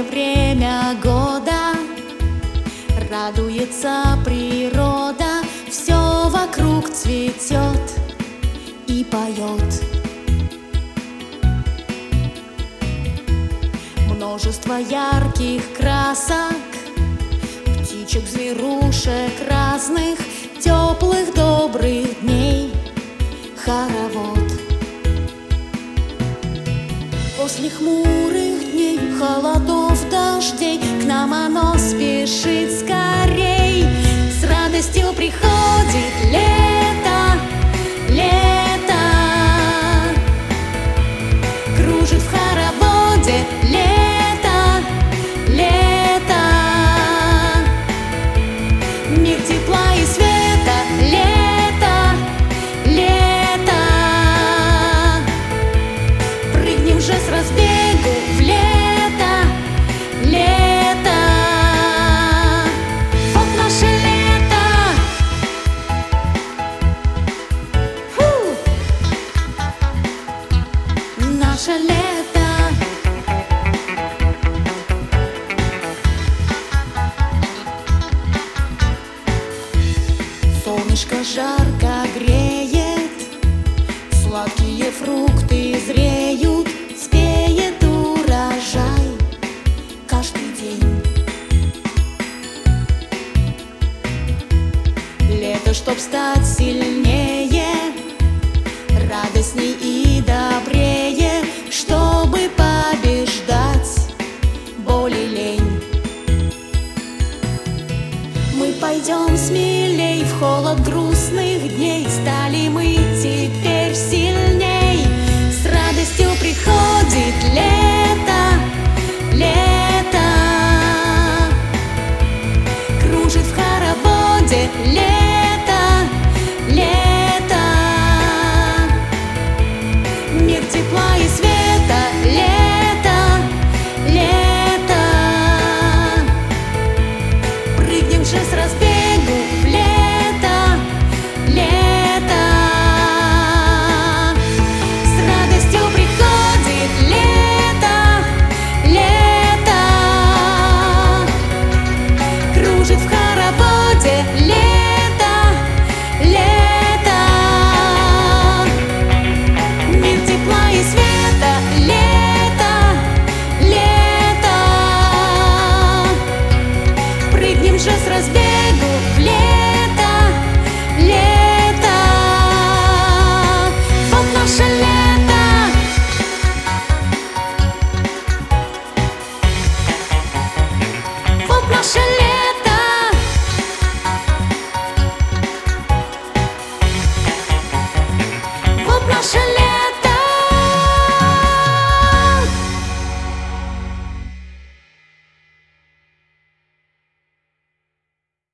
Лучшее время года, радуется природа, все вокруг цветет и поет. Множество ярких красок, птичек, зверушек разных, теплых добрых дней хоровод. После хмурых дней, холодов, дождей к нам оно спешит скорей. С радостью приходит лето, лето, кружит в хороводе лето, лето, мир тепла и света, лето, лето. Прыгнем же с разбегу в лето, лето. Вот наше лето. Фу! Наше лето. Солнышко жарко греет, сладкие фрукты зреют, спеет урожай каждый день. Лето, чтоб стать сильнее, радостней и добрее, чтобы побеждать боль и лень. Мы пойдем смелей в холод грустных дней, стали мы теперь сильней. С радостью приходит лето, лето, кружит в хороводе лето, лето, мир тепла и света.